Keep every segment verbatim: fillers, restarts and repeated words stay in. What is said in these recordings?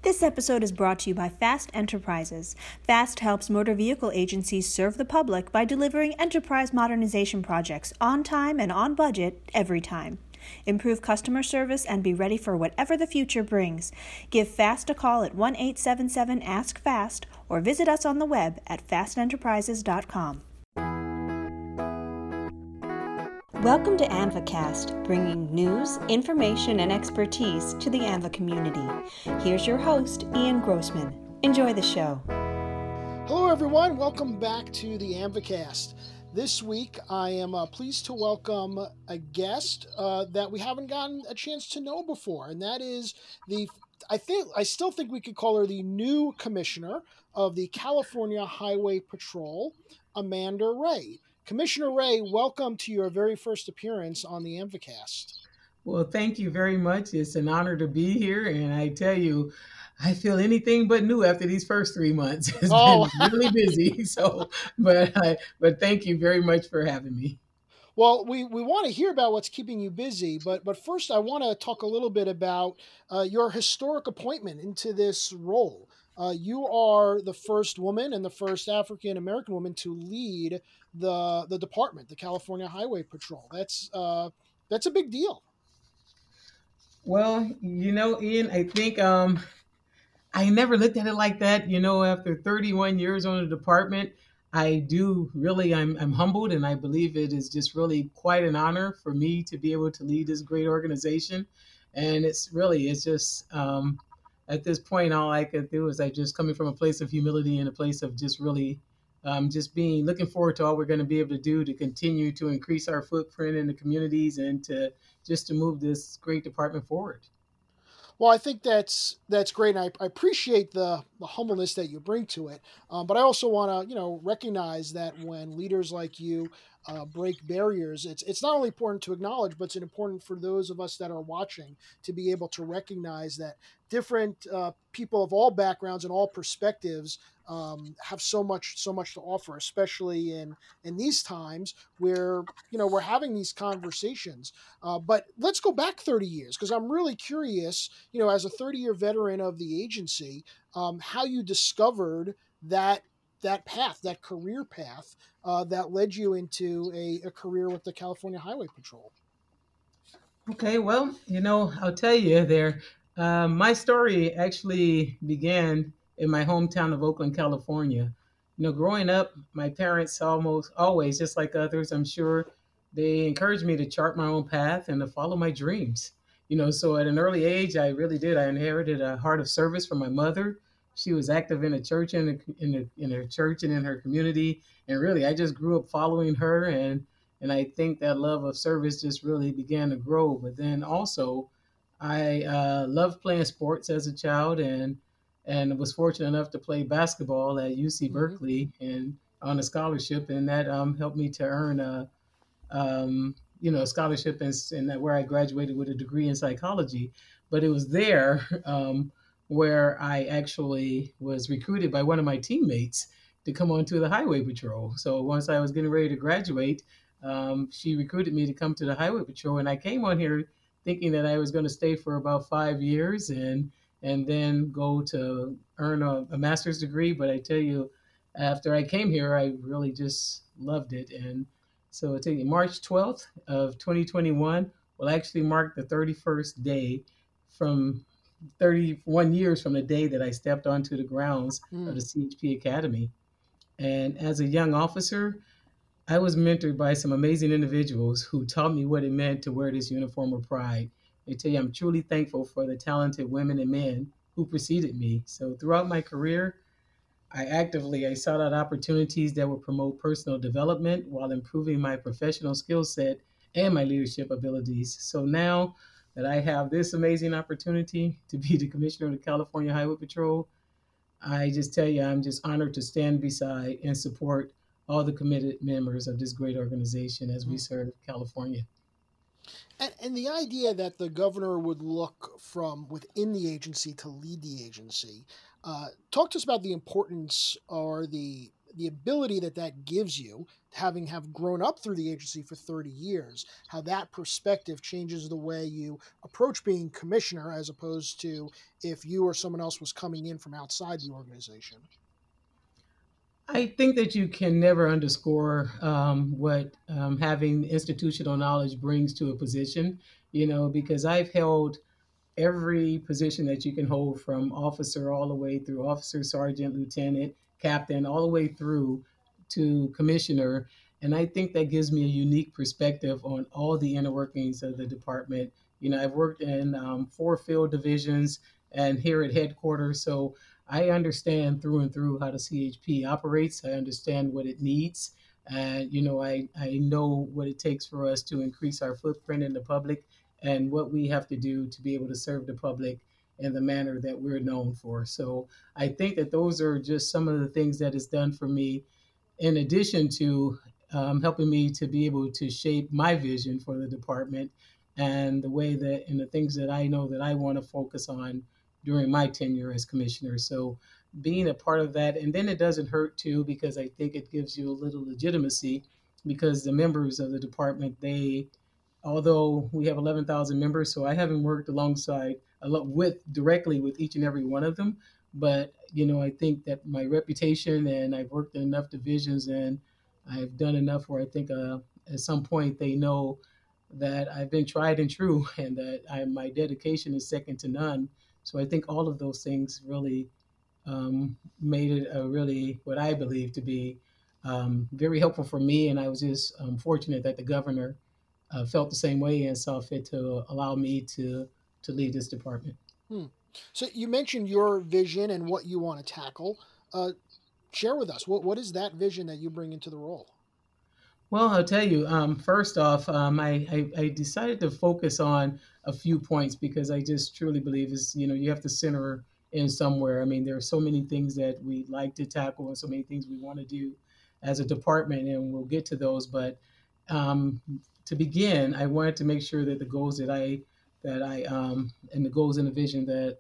This episode is brought to you by Fast Enterprises. Fast helps motor vehicle agencies serve the public by delivering enterprise modernization projects on time and on budget every time. Improve customer service and be ready for whatever the future brings. Give Fast a call at one eight seven seven ask fast or visit us on the web at fast enterprises dot com. Welcome to ANVAcast, bringing news, information, and expertise to the ANVA community. Here's your host, Ian Grossman. Enjoy the show. Hello, everyone. Welcome back to the ANVAcast. This week, I am uh, pleased to welcome a guest uh, that we haven't gotten a chance to know before, and that is the, I think, I still think we could call her the new commissioner of the California Highway Patrol, Amanda Ray. Commissioner Ray, welcome to your very first appearance on the ANVAcast. Well, thank you very much. It's an honor to be here, and I tell you, I feel anything but new after these first three months. It's oh. been really busy. So, but I, but thank you very much for having me. Well, we, we want to hear about what's keeping you busy, but but first I want to talk a little bit about uh, your historic appointment into this role. Uh, you are the first woman and the first African-American woman to lead the the department, the California Highway Patrol. That's uh, that's a big deal. Well, you know, Ian, I think um, I never looked at it like that. You know, after thirty-one years on the department, I do really, I'm, I'm humbled, and I believe it is just really quite an honor for me to be able to lead this great organization. And it's really, it's just, um, at this point, all I could do is I just coming from a place of humility and a place of just really um, just being looking forward to all we're going to be able to do to continue to increase our footprint in the communities and to just to move this great department forward. Well, I think that's that's great, and I, I appreciate the, the humbleness that you bring to it. Um, but I also want to, you know, recognize that when leaders like you uh, break barriers, it's it's not only important to acknowledge, but it's important for those of us that are watching to be able to recognize that different uh, people of all backgrounds and all perspectives um, have so much so much to offer, especially in in these times where you know we're having these conversations. Uh, but let's go back thirty years, because I'm really curious, you know, as a thirty-year veteran of the agency, um, how you discovered that that path, that career path uh, that led you into a, a career with the California Highway Patrol. Okay, well, you know, I'll tell you there. Uh, my story actually began in my hometown of Oakland, California. You know, growing up, my parents almost always, just like others, I'm sure, they encouraged me to chart my own path and to follow my dreams. You know, so at an early age, I really did. I inherited a heart of service from my mother. She was active in a church and in, in, in her church and in her community, and really, I just grew up following her, and and I think that love of service just really began to grow. But then also, I uh, loved playing sports as a child, and and was fortunate enough to play basketball at U C Berkeley and on a scholarship, and that um, helped me to earn a um, you know, scholarship in, in that where I graduated with a degree in psychology. But it was there um, where I actually was recruited by one of my teammates to come onto the Highway Patrol. So once I was getting ready to graduate, um, she recruited me to come to the Highway Patrol, and I came on here thinking that I was going to stay for about five years and and then go to earn a, a master's degree. But I tell you, after I came here, I really just loved it. And so I tell you, March twelfth of twenty twenty-one will actually mark the thirty-first day from thirty-one years from the day that I stepped onto the grounds mm. of the C H P Academy. And as a young officer, I was mentored by some amazing individuals who taught me what it meant to wear this uniform of pride. I tell you, I'm truly thankful for the talented women and men who preceded me. So throughout my career, I actively, I sought out opportunities that would promote personal development while improving my professional skill set and my leadership abilities. So now that I have this amazing opportunity to be the commissioner of the California Highway Patrol, I just tell you, I'm just honored to stand beside and support all the committed members of this great organization as we serve California. And, and the idea that the governor would look from within the agency to lead the agency, uh, talk to us about the importance or the the ability that that gives you, having have grown up through the agency for thirty years, how that perspective changes the way you approach being commissioner as opposed to if you or someone else was coming in from outside the organization. I think that you can never underscore um, what um, having institutional knowledge brings to a position, you know, because I've held every position that you can hold from officer all the way through officer, sergeant, lieutenant, captain, all the way through to commissioner. And I think that gives me a unique perspective on all the inner workings of the department. You know, I've worked in um, four field divisions and here at headquarters. So I understand through and through how the C H P operates. I understand what it needs. And, you know, I, I know what it takes for us to increase our footprint in the public and what we have to do to be able to serve the public in the manner that we're known for. So I think that those are just some of the things that is done for me, in addition to um, helping me to be able to shape my vision for the department and the way that and the things that I know that I want to focus on during my tenure as commissioner. So being a part of that, and then it doesn't hurt too, because I think it gives you a little legitimacy because the members of the department, they although we have eleven thousand members, so I haven't worked alongside a lot with directly with each and every one of them. But you know, I think that my reputation and I've worked in enough divisions and I've done enough where I think uh, at some point they know that I've been tried and true, and that I, my dedication is second to none. So I think all of those things really um, made it a really what I believe to be um, very helpful for me. And I was just um, fortunate that the governor uh, felt the same way and saw fit to allow me to to lead this department. Hmm. So you mentioned your vision and what you want to tackle. Uh, share with us what what is that vision that you bring into the role? Well, I'll tell you. Um, first off, um, I, I I decided to focus on a few points because I just truly believe is you know you have to center in somewhere. I mean, there are so many things that we like to tackle and so many things we want to do as a department, and we'll get to those. But um, to begin, I wanted to make sure that the goals that I that I um, and the goals and the vision that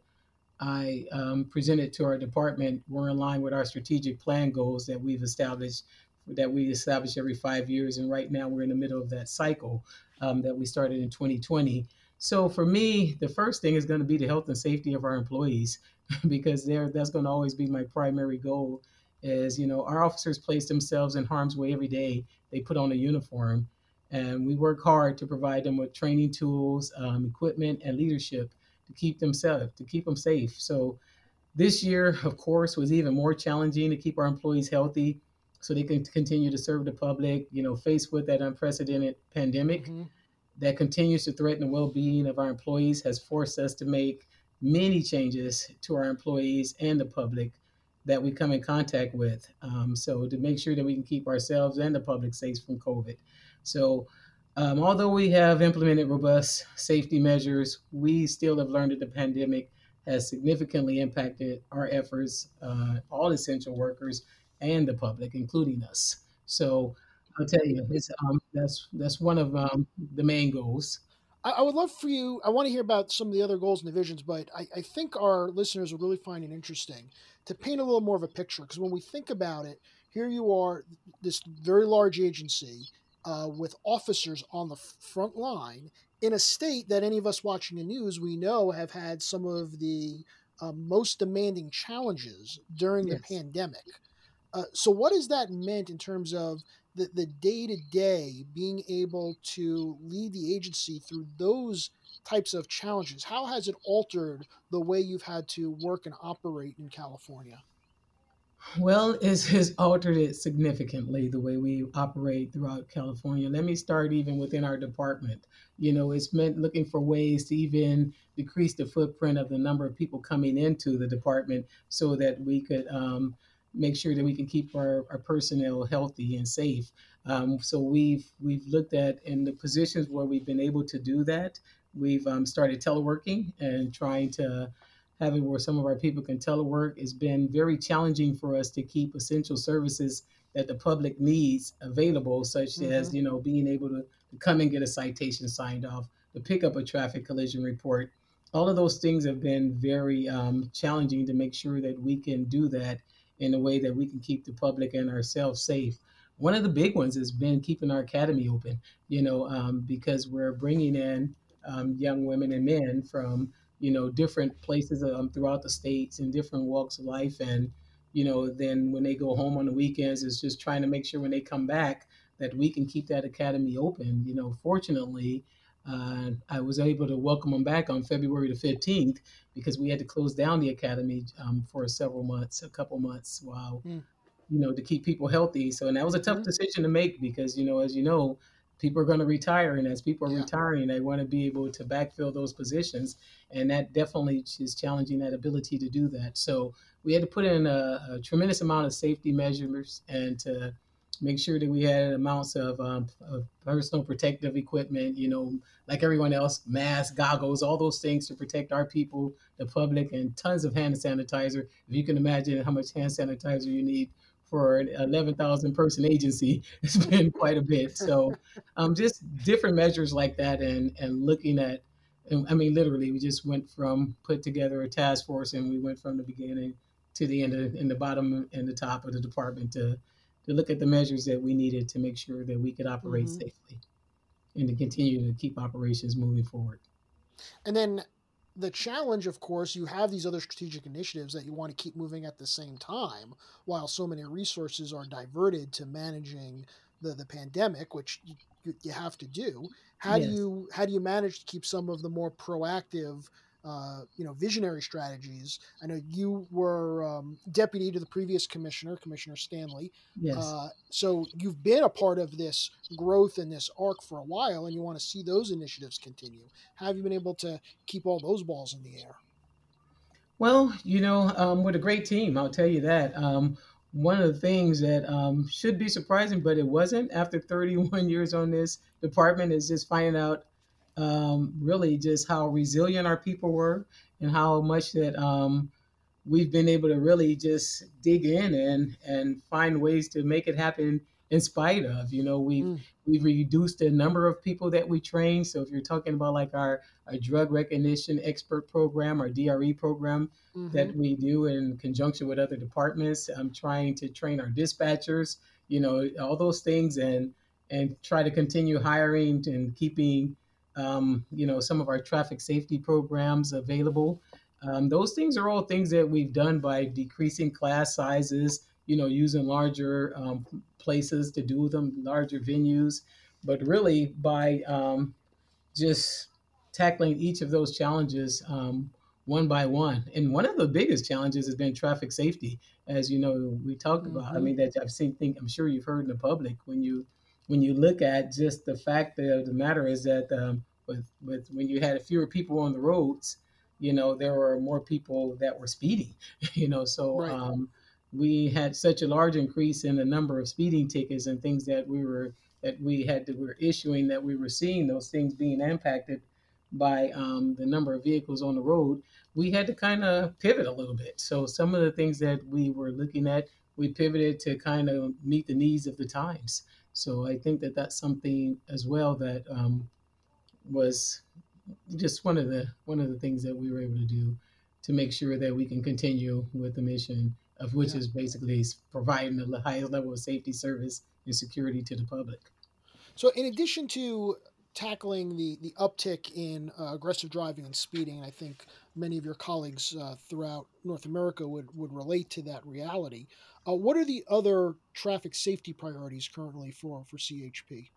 I um, presented to our department were in line with our strategic plan goals that we've established, that we establish every five years. And right now we're in the middle of that cycle um, that we started in twenty twenty. So for me, the first thing is going to be the health and safety of our employees, because there that's going to always be my primary goal. Is you know our officers place themselves in harm's way every day. They put on a uniform, and we work hard to provide them with training tools, um, equipment, and leadership to keep them safe. To keep them safe. So this year, of course, was even more challenging to keep our employees healthy so they can continue to serve the public, you know, faced with that unprecedented pandemic Mm-hmm. that continues to threaten the well-being of our employees has forced us to make many changes to our employees and the public that we come in contact with. Um, so to make sure that we can keep ourselves and the public safe from COVID. So um, although we have implemented robust safety measures, we still have learned that the pandemic has significantly impacted our efforts, uh, all essential workers and the public, including us. So I'll tell you, it's, um, that's that's one of um, the main goals. I, I would love for you. I want to hear about some of the other goals and divisions, but I, I think our listeners would really find it interesting to paint a little more of a picture. Because when we think about it, here you are, this very large agency uh, with officers on the f- front line in a state that any of us watching the news we know have had some of the uh, most demanding challenges during the Yes. pandemic. Uh, so, what has that meant in terms of the the day to day being able to lead the agency through those types of challenges? How has it altered the way you've had to work and operate in California? Well, it's, it's altered it significantly the way we operate throughout California. Let me start even within our department. You know, it's meant looking for ways to even decrease the footprint of the number of people coming into the department so that we could um, make sure that we can keep our, our personnel healthy and safe. Um, so we've we've looked at in the positions where we've been able to do that. We've um, started teleworking and trying to having where some of our people can telework. It's been very challenging for us to keep essential services that the public needs available, such Hmm. as you know being able to, to come and get a citation signed off, to pick up a traffic collision report. All of those things have been very um, challenging to make sure that we can do that in a way that we can keep the public and ourselves safe. One of the big ones has been keeping our academy open, you know, um, because we're bringing in um, young women and men from, you know, different places um, throughout the states in different walks of life. And, you know, then when they go home on the weekends, it's just trying to make sure when they come back that we can keep that academy open. You know, fortunately, uh, I was able to welcome them back on February the fifteenth because we had to close down the academy um, for several months, a couple months while, Mm. you know, to keep people healthy. So, and that was a tough Hmm. decision to make because, you know, as you know, people are going to retire. And as people are Yeah. retiring, they want to be able to backfill those positions. And that definitely is challenging that ability to do that. So we had to put in a, a tremendous amount of safety measures and to make sure that we had amounts of, um, of personal protective equipment, you know, like everyone else, masks, goggles, all those things to protect our people, the public, and tons of hand sanitizer. If you can imagine how much hand sanitizer you need for an eleven thousand person agency, it's been quite a bit. So um, just different measures like that and, and looking at, I mean, literally, we just went from put together a task force and we went from the beginning to the end of, in the bottom and the top of the department to, to look at the measures that we needed to make sure that we could operate Hmm. safely and to continue to keep operations moving forward. And then the challenge, of course, you have these other strategic initiatives that you want to keep moving at the same time, while so many resources are diverted to managing the, the pandemic, which you, you you have to do. How do Yes. you how do you manage to keep some of the more proactive, uh, you know, visionary strategies? I know you were um, deputy to the previous commissioner, Commissioner Stanley. Yes. Uh, so you've been a part of this growth and this arc for a while, and you want to see those initiatives continue. How have you been able to keep all those balls in the air? Well, you know, um, with a great team, I'll tell you that. Um, one of the things that um, should be surprising, but it wasn't after thirty-one years on this department, is just finding out um, really just how resilient our people were and how much that um, we've been able to really just dig in and and find ways to make it happen in spite of. You know, we've Mm, we've reduced the number of people that we train. So if you're talking about like our, our drug recognition expert program, our D R E program mm-hmm. that we do in conjunction with other departments, I'm trying to train our dispatchers, you know, all those things, and and try to continue hiring and keeping um, you know, some of our traffic safety programs available. Um, those things are all things that we've done by decreasing class sizes, you know, using larger um, places to do them, larger venues, but really by um, just tackling each of those challenges um, one by one. And one of the biggest challenges has been traffic safety, as you know, we talked about. I Mm-hmm. mean, that I've seen, think I'm sure you've heard in the public when you when you look at just the fact of the matter is that um, with with when you had fewer people on the roads, you know, there were more people that were speeding, you know, so. Right. Um, we had such a large increase in the number of speeding tickets and things that we were that we had to were issuing that we were seeing those things being impacted by um, the number of vehicles on the road. We had to kind of pivot a little bit. So some of the things that we were looking at, we pivoted to kind of meet the needs of the times. So I think that that's something as well that um, was just one of the one of the things that we were able to do to make sure that we can continue with the mission of which Yeah. is basically providing the highest level of safety, service, and security to the public. So, in addition to tackling the the uptick in uh, aggressive driving and speeding, and I think many of your colleagues uh, throughout North America would would relate to that reality. Uh, what are the other traffic safety priorities currently for for C H P?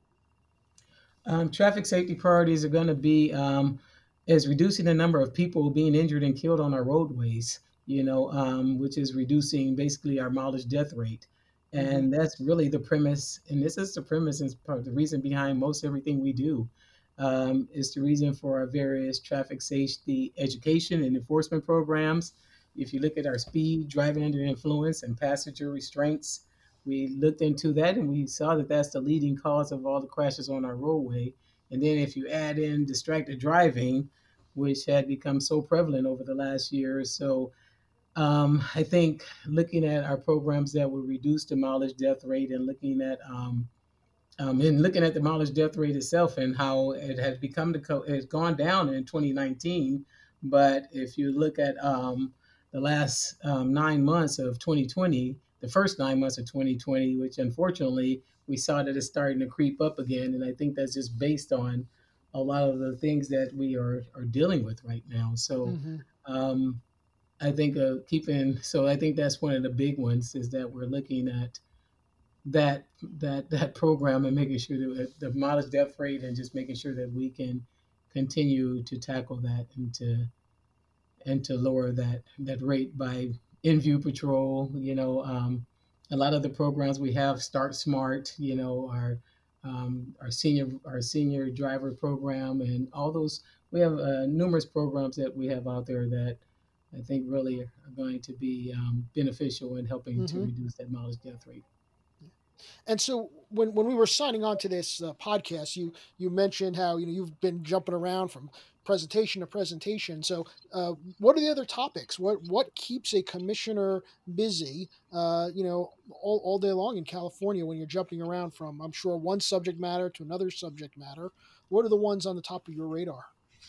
Um, traffic safety priorities are going to be um, is reducing the number of people being injured and killed on our roadways. You know, um, which is reducing basically our mileage death rate, Hmm. and that's really the premise. And this is the premise and part of the reason behind most everything we do. Um, is the reason for our various traffic safety education and enforcement programs. If you look at our speed, driving under influence, and passenger restraints, we looked into that and we saw that that's the leading cause of all the crashes on our roadway. And then if you add in distracted driving, which had become so prevalent over the last year or so, um, I think looking at our programs that will reduce the mileage death rate and looking at um, um, and looking at the mileage death rate itself and how it has become the co- it's gone down in twenty nineteen. But if you look at um, the last um, nine months of twenty twenty, the first nine months of twenty twenty, which unfortunately we saw that it's starting to creep up again. And I think that's just based on a lot of the things that we are, are dealing with right now. So Hmm. um, I think uh, keeping, so I think that's one of the big ones is that we're looking at that that that program and making sure that the modest death rate and just making sure that we can continue to tackle that and to and to lower that that rate by in view patrol. You know, um, a lot of the programs we have, Start Smart. You know, our um, our senior our senior driver program and all those. We have uh, numerous programs that we have out there that I think really are going to be um, beneficial in helping to Hmm. reduce that mileage death rate. And so when when we were signing on to this uh, podcast, you you mentioned how you know you've been jumping around from presentation to presentation. So uh, what are the other topics? What what keeps a commissioner busy? Uh, you know, all, all day long in California when you're jumping around from I'm sure one subject matter to another subject matter. What are the ones on the top of your radar?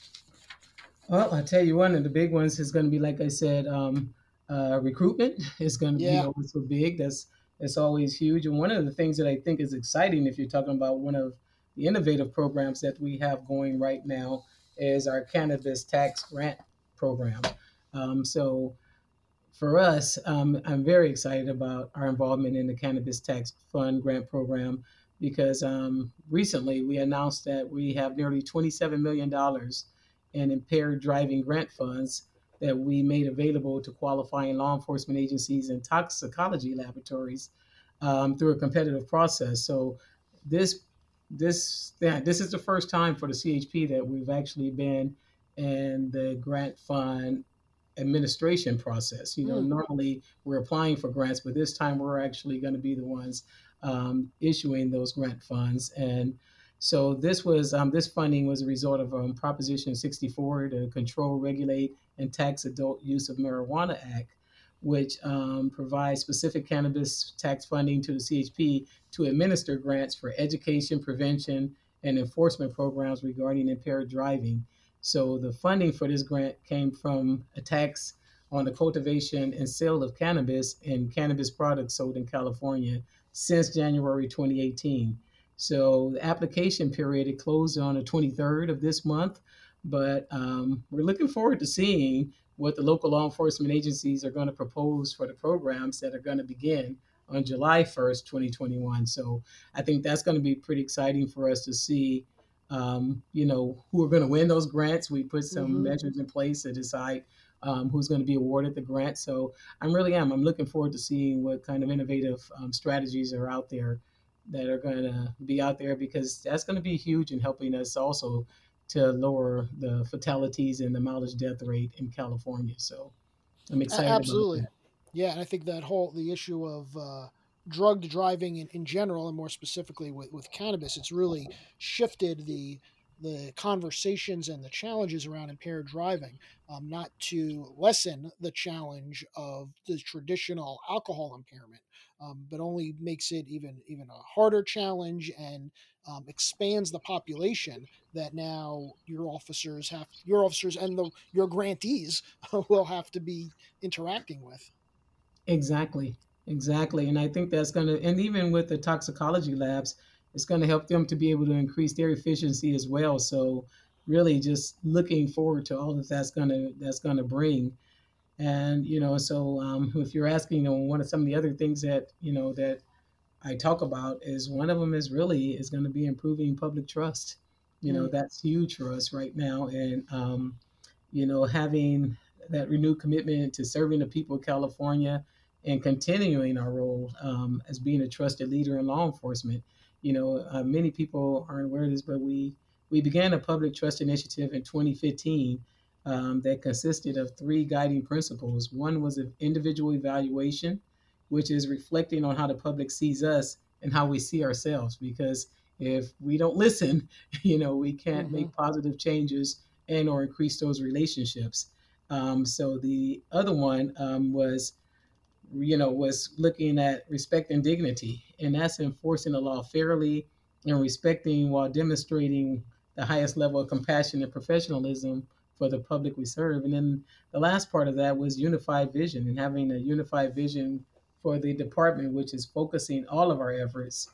Well, I tell you, one of the big ones is going to be, like I said, um, uh, recruitment is going to be Yeah. always so big. That's that's always huge. And one of the things that I think is exciting, if you're talking about one of the innovative programs that we have going right now, is our cannabis tax grant program. Um, so for us, um, I'm very excited about our involvement in the Cannabis Tax Fund grant program because um, recently we announced that we have nearly twenty-seven million dollars in impaired driving grant funds that we made available to qualifying law enforcement agencies and toxicology laboratories um, through a competitive process. So this this yeah, this is the first time for the C H P that we've actually been in the grant fund administration process. You know, Hmm. normally we're applying for grants, but this time we're actually going to be the ones um, issuing those grant funds. And so this was um, this funding was a result of um, Proposition sixty-four, the Control, Regulate, and Tax Adult Use of Marijuana Act, which um, provides specific cannabis tax funding to the C H P to administer grants for education, prevention, and enforcement programs regarding impaired driving. So the funding for this grant came from a tax on the cultivation and sale of cannabis and cannabis products sold in California since January twenty eighteen. So the application period it closed on the twenty-third of this month, but um, we're looking forward to seeing what the local law enforcement agencies are going to propose for the programs that are going to begin on July first, twenty twenty-one. So I think that's going to be pretty exciting for us to see um, you know, who are going to win those grants. We put some Hmm. measures in place to decide um, who's going to be awarded the grant. So I'm really am. I'm looking forward to seeing what kind of innovative um, strategies are out there that are going to be out there because that's going to be huge in helping us also to lower the fatalities and the mileage death rate in California. So I'm A- excited about absolutely. that. Yeah, and I think that whole the issue of uh, drugged driving in, in general, and more specifically with, with cannabis, it's really shifted the the conversations and the challenges around impaired driving, um, not to lessen the challenge of the traditional alcohol impairment, um, but only makes it even even a harder challenge and um, expands the population that now your officers have your officers and the your grantees will have to be interacting with. Exactly. Exactly. And I think that's going to, and even with the toxicology labs, it's going to help them to be able to increase their efficiency as well. So really just looking forward to all that that's going to, that's going to bring. And, you know, so um, if you're asking, you know, one of some of the other things that, you know, that I talk about is one of them is really is going to be improving public trust. You know, Mm, that's huge for us right now. And, um, you know, having that renewed commitment to serving the people of California and continuing our role um, as being a trusted leader in law enforcement. You know, uh, many people aren't aware of this, but we we began a public trust initiative in twenty fifteen um, that consisted of three guiding principles. One was an individual evaluation, which is reflecting on how the public sees us and how we see ourselves. Because if we don't listen, you know, we can't hmm make positive changes and or increase those relationships. Um, so the other one um, was, you know, was looking at respect and dignity, and that's enforcing the law fairly and respecting while demonstrating the highest level of compassion and professionalism for the public we serve. And then the last part of that was unified vision and having a unified vision for the department, which is focusing all of our efforts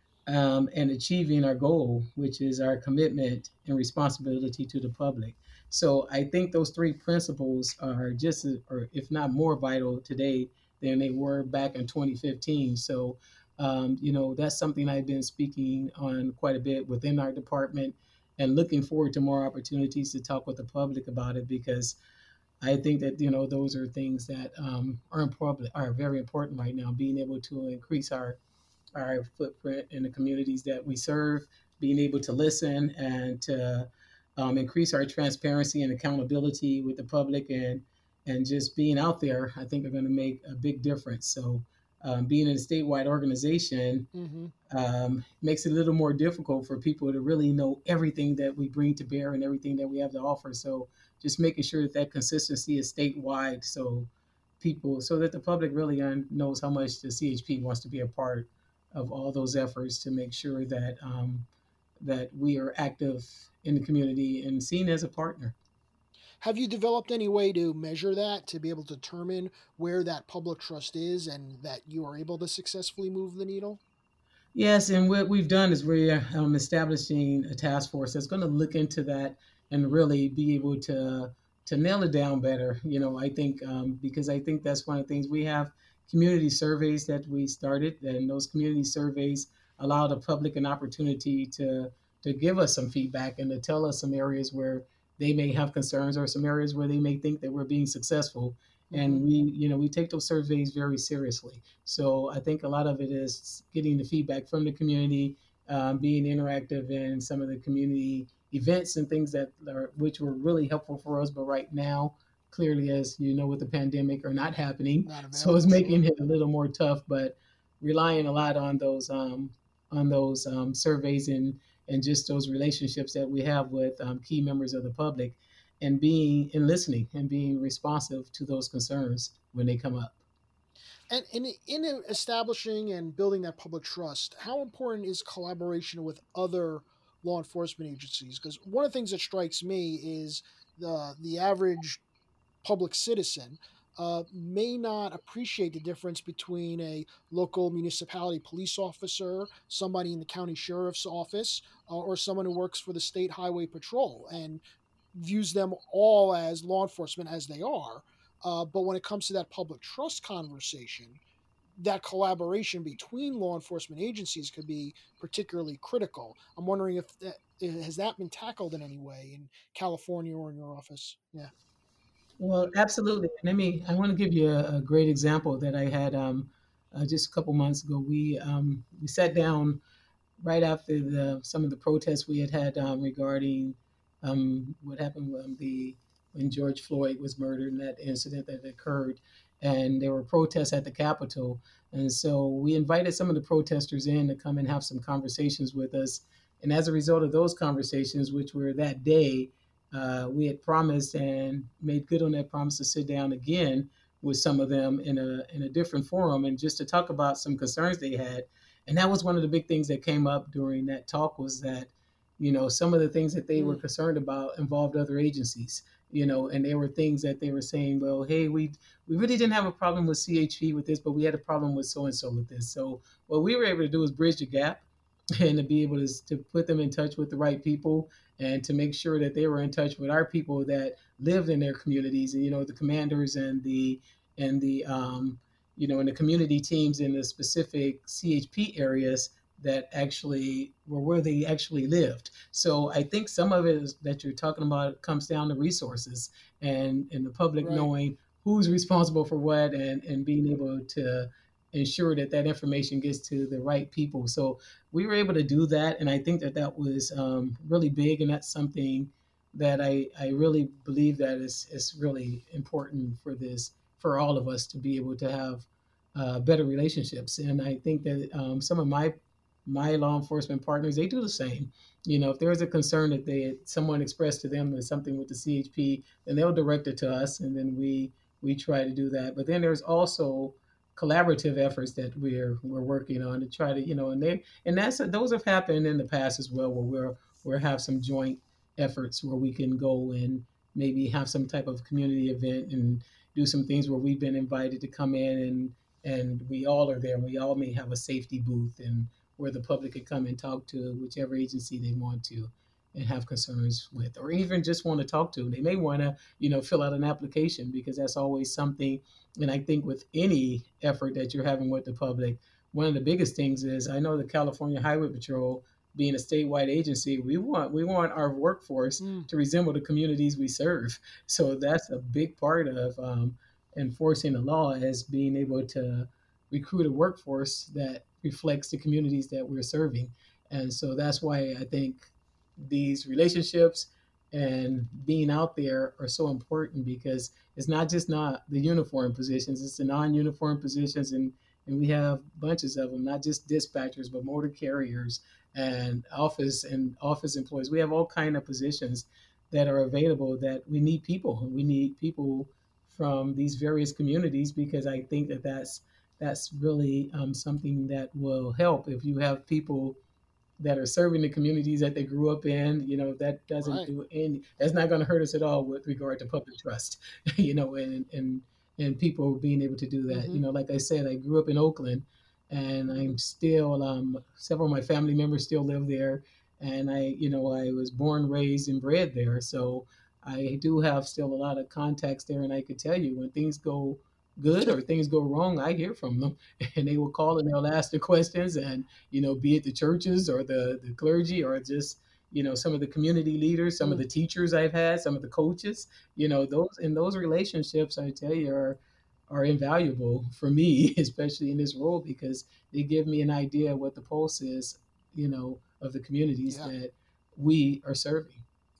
um, and achieving our goal, which is our commitment and responsibility to the public. So I think those three principles are just, as, or if not more vital today than they were back in twenty fifteen. So, um, you know, that's something I've been speaking on quite a bit within our department and looking forward to more opportunities to talk with the public about it because I think that, you know, those are things that um, are important, are very important right now, being able to increase our our footprint in the communities that we serve, being able to listen and to um, increase our transparency and accountability with the public and and just being out there, I think are going to make a big difference. So um, being in a statewide organization Hmm. um, makes it a little more difficult for people to really know everything that we bring to bear and everything that we have to offer. So just making sure that that consistency is statewide so people, so that the public really un- knows how much the C H P wants to be a part of all those efforts to make sure that um, that we are active in the community and seen as a partner. Have you developed any way to measure that to be able to determine where that public trust is and that you are able to successfully move the needle? Yes, and what we've done is we're um, establishing a task force that's going to look into that and really be able to to nail it down better. You know, I think um, because I think that's one of the things we have community surveys that we started, and those community surveys allow the public an opportunity to to give us some feedback and to tell us some areas where they may have concerns or some areas where they may think that we're being successful. Hmm. And we, you know, we take those surveys very seriously. So I think a lot of it is getting the feedback from the community, um, being interactive in some of the community events and things that are which were really helpful for us. But right now, clearly, as you know, with the pandemic, are not happening. Not So it's available, making sure. it a little more tough. But relying a lot on those um, on those um, surveys and and just those relationships that we have with um, key members of the public, and being and listening and being responsive to those concerns when they come up. And in in establishing and building that public trust, how important is collaboration with other law enforcement agencies? Because one of the things that strikes me is the the average public citizen uh, may not appreciate the difference between a local municipality police officer, somebody in the county sheriff's office, uh, or someone who works for the state highway patrol, and views them all as law enforcement as they are. Uh, but when it comes to that public trust conversation, that collaboration between law enforcement agencies could be particularly critical. I'm wondering if that has that been tackled in any way in California or in your office. Yeah. Well, absolutely. Let me. I want to give you a, a great example that I had um, uh, just a couple months ago. We um, we sat down right after the some of the protests we had had um, regarding um, what happened when the when George Floyd was murdered and that incident that occurred, and there were protests at the Capitol, and so we invited some of the protesters in to come and have some conversations with us, and as a result of those conversations, which were that day, uh, we had promised and made good on that promise to sit down again with some of them in a in a different forum and just to talk about some concerns they had. And that was one of the big things that came up during that talk was that, you know, some of the things that they were Mm, concerned about involved other agencies, you know, and there were things that they were saying, well, hey, we we really didn't have a problem with C H P with this, but we had a problem with so and so with this. So what we were able to do is bridge the gap and to be able to, to put them in touch with the right people and to make sure that they were in touch with our people that lived in their communities and you know the commanders and the and the um, you know and the community teams in the specific C H P areas that actually were where they actually lived. So I think some of it is, that you're talking about comes down to resources and and the public right. knowing who's responsible for what and and being able to ensure that that information gets to the right people. So we were able to do that, and I think that that was um, really big, and that's something that I, I really believe that is is really important for this for all of us to be able to have uh, better relationships. And I think that um, some of my my law enforcement partners they do the same. You know, if there is a concern that they someone expressed to them there's something with the C H P, then they'll direct it to us, and then we we try to do that. But then there's also collaborative efforts that we're we're working on to try to you know and they and that's those have happened in the past as well where we're we have some joint efforts where we can go and maybe have some type of community event and do some things where we've been invited to come in and and we all are there and we all may have a safety booth and where the public could come and talk to whichever agency they want to and have concerns with or even just want to talk to. They may want to, you know, fill out an application because that's always something. And I think with any effort that you're having with the public, one of the biggest things is I know the California Highway Patrol being a statewide agency, we want we want our workforce Mm, to resemble the communities we serve. So that's a big part of um, enforcing the law as being able to recruit a workforce that reflects the communities that we're serving. And so that's why I think these relationships and being out there are so important because it's not just not the uniform positions, it's the non-uniform positions and and we have bunches of them, not just dispatchers, but motor carriers and office and office employees. We have all kind of positions that are available that we need people. We need people from these various communities because I think that that's that's really um, something that will help if you have people that are serving the communities that they grew up in. You know, that doesn't right. do any, that's not going to hurt us at all with regard to public trust, you know, and, and, and people being able to do that. Hmm. You know, like I said, I grew up in Oakland and I'm still, um, several of my family members still live there. And I, you know, I was born, raised, and bred there. So I do have still a lot of contacts there. And I could tell you when things go good or things go wrong, I hear from them and they will call and they'll ask the questions and you know, be it the churches or the, the clergy or just, you know, some of the community leaders, some of Mm. the teachers I've had, some of the coaches, you know, those in those relationships, I tell you, are are invaluable for me, especially in this role, because they give me an idea of what the pulse is, you know, of the communities Yeah. that we are serving.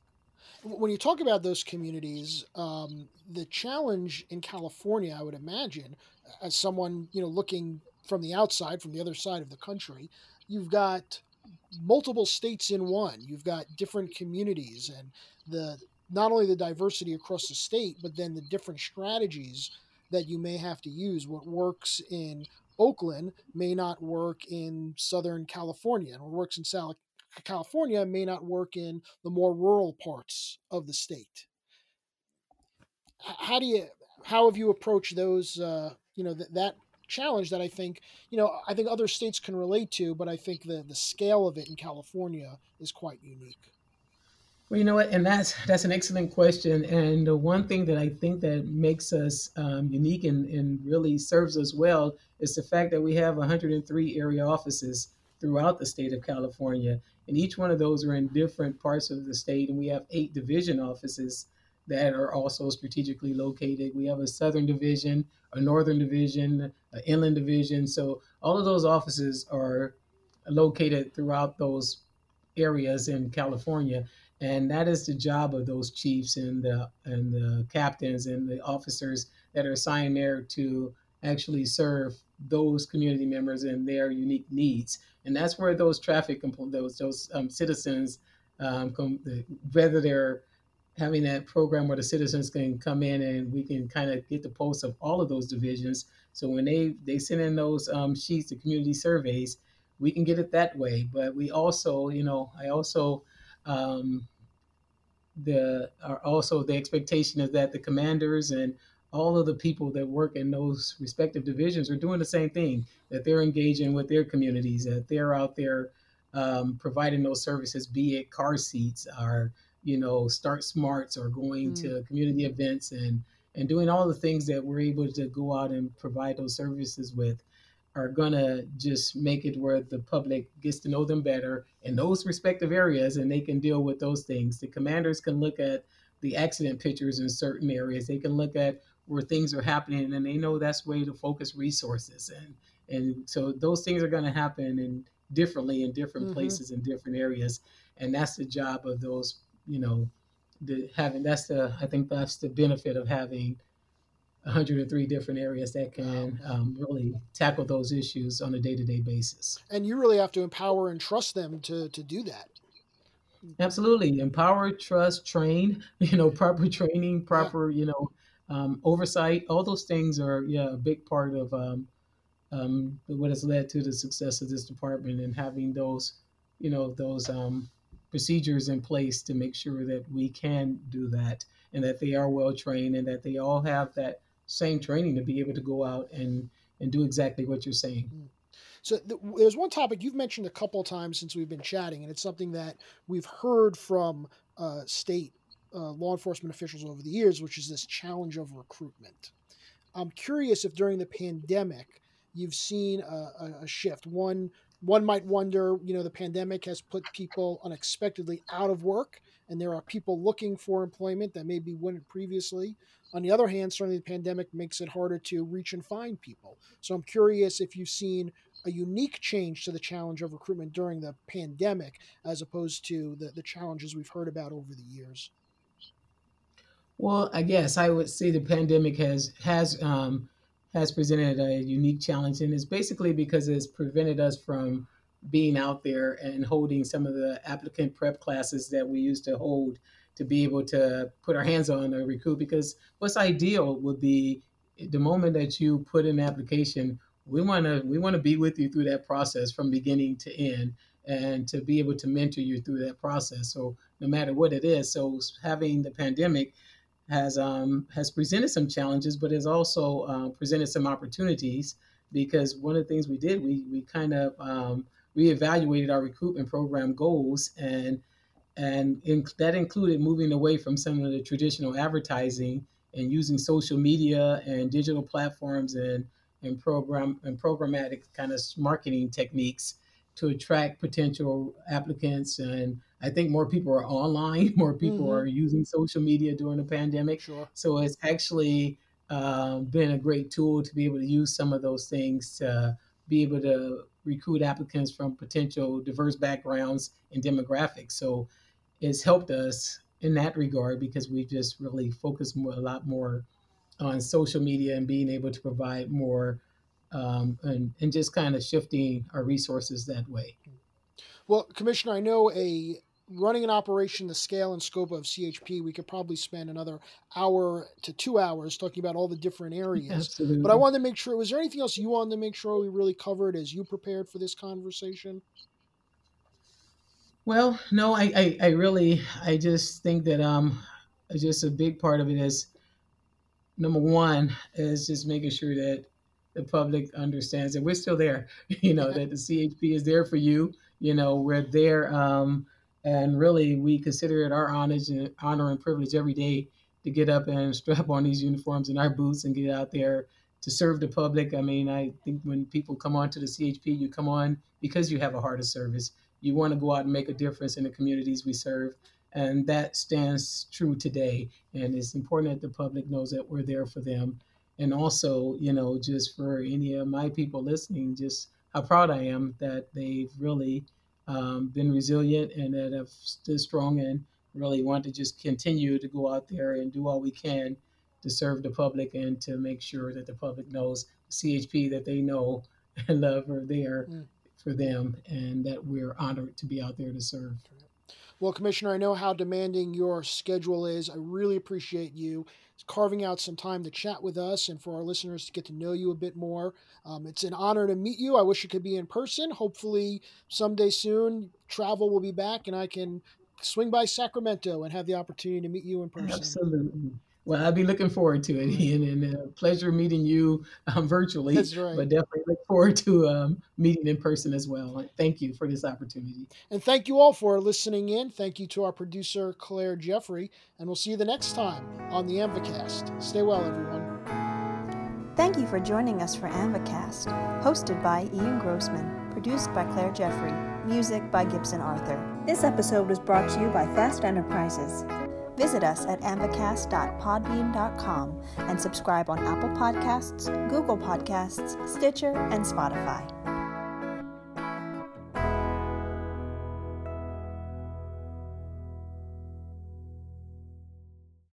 When you talk about those communities, um, the challenge in California, I would imagine, as someone you know looking from the outside, from the other side of the country, you've got multiple states in one. You've got different communities, and the not only the diversity across the state, but then the different strategies that you may have to use. What works in Oakland may not work in Southern California, and what works in South California may not work in the more rural parts of the state. How do you how have you approached those uh, you know th- that challenge that I think you know I think other states can relate to, but I think the the scale of it in California is quite unique. Well, you know what, and that's that's an excellent question. And the one thing that I think that makes us um, unique and, and really serves us well is the fact that we have one hundred three area offices throughout the state of California, and each one of those are in different parts of the state. And we have eight division offices that are also strategically located. We have a southern division, a northern division, an inland division. So all of those offices are located throughout those areas in California, and that is the job of those chiefs and the and the captains and the officers that are assigned there to actually serve those community members and their unique needs. And that's where those traffic compl- those those um, citizens, um, come, whether they're having that program where the citizens can come in and we can kind of get the pulse of all of those divisions. So when they they send in those um, sheets, the community surveys, we can get it that way. But we also, you know, I also um, the are also the expectation is that the commanders and all of the people that work in those respective divisions are doing the same thing, that they're engaging with their communities, that they're out there um, providing those services, be it car seats or you know start smarts or going Mm, to community events and and doing all the things that we're able to go out and provide those services with are gonna just make it where the public gets to know them better in those respective areas and they can deal with those things. The commanders can look at the accident pictures in certain areas. They can look at where things are happening and they know that's way to focus resources and and so those things are gonna happen in differently in different hmm. places in different areas. And that's the job of those, you know, the having that's the I think that's the benefit of having one hundred three different areas that Wow. can um, really tackle those issues on a day-to-day basis. And you really have to empower and trust them to to do that. Absolutely, empower, trust, train. You know, proper training, Yeah. proper you know um, oversight. All those things are yeah a big part of um, um, what has led to the success of this department and having those you know those um, procedures in place to make sure that we can do that, and that they are well trained, and that they all have that same training to be able to go out and, and do exactly what you're saying. So th- there's one topic you've mentioned a couple of times since we've been chatting, and it's something that we've heard from uh, state uh, law enforcement officials over the years, which is this challenge of recruitment. I'm curious if during the pandemic you've seen a, a, a shift. One one might wonder, you know, the pandemic has put people unexpectedly out of work, and there are people looking for employment that maybe wouldn't previously. On the other hand, certainly the pandemic makes it harder to reach and find people. So I'm curious if you've seen a unique change to the challenge of recruitment during the pandemic as opposed to the, the challenges we've heard about over the years. Well, I guess I would say the pandemic has has um, has presented a unique challenge, and it's basically because it's prevented us from being out there and holding some of the applicant prep classes that we used to hold to be able to put our hands on a recruit. Because what's ideal would be the moment that you put in an application, we want to we want to be with you through that process from beginning to end, and to be able to mentor you through that process. So no matter what it is, so having the pandemic has um, has presented some challenges, but has also uh, presented some opportunities, because one of the things we did, we we kind of um, reevaluated our recruitment program goals, and and in, that included moving away from some of the traditional advertising and using social media and digital platforms and and program and programmatic kind of marketing techniques to attract potential applicants. And I think more people are online, more people Mm-hmm. are using social media during the pandemic. Sure. So it's actually uh, been a great tool to be able to use some of those things to be able to recruit applicants from potential diverse backgrounds and demographics. So it's helped us in that regard, because we've just really focused more, a lot more on social media and being able to provide more um, and, and just kind of shifting our resources that way. Well, Commissioner, I know a running an operation the scale and scope of C H P, we could probably spend another hour to two hours talking about all the different areas. Absolutely. But I wanted to make sure, was there anything else you wanted to make sure we really covered as you prepared for this conversation? Well, no, I, I, I really, I just think that um, just a big part of it is, number one, is just making sure that the public understands that we're still there, you know, that the C H P is there for you. You know, we're there. Um, and really, we consider it our honor and, honor and privilege every day to get up and strap on these uniforms and our boots and get out there to serve the public. I mean, I think when people come on to the C H P, you come on because you have a heart of service. You want to go out and make a difference in the communities we serve. And that stands true today. And it's important that the public knows that we're there for them. And also, you know, just for any of my people listening, just how proud I am that they've really um, been resilient and that have stood strong and really want to just continue to go out there and do all we can to serve the public and to make sure that the public knows C H P that they know and love are there mm. for them, and that we're honored to be out there to serve. Well, Commissioner, I know how demanding your schedule is. I really appreciate you carving out some time to chat with us and for our listeners to get to know you a bit more. Um, it's an honor to meet you. I wish it could be in person. Hopefully someday soon travel will be back and I can swing by Sacramento and have the opportunity to meet you in person. Absolutely. Well, I'll be looking forward to it, Ian, and a pleasure meeting you um, virtually. That's right. But definitely look forward to um, meeting in person as well. Thank you for this opportunity. And thank you all for listening in. Thank you to our producer, Claire Jeffrey, and we'll see you the next time on the AMVAcast. Stay well, everyone. Thank you for joining us for AMVAcast, hosted by Ian Grossman, produced by Claire Jeffrey, music by Gibson Arthur. This episode was brought to you by Fast Enterprises. Visit us at amvacast dot podbean dot com and subscribe on Apple Podcasts, Google Podcasts, Stitcher, and Spotify.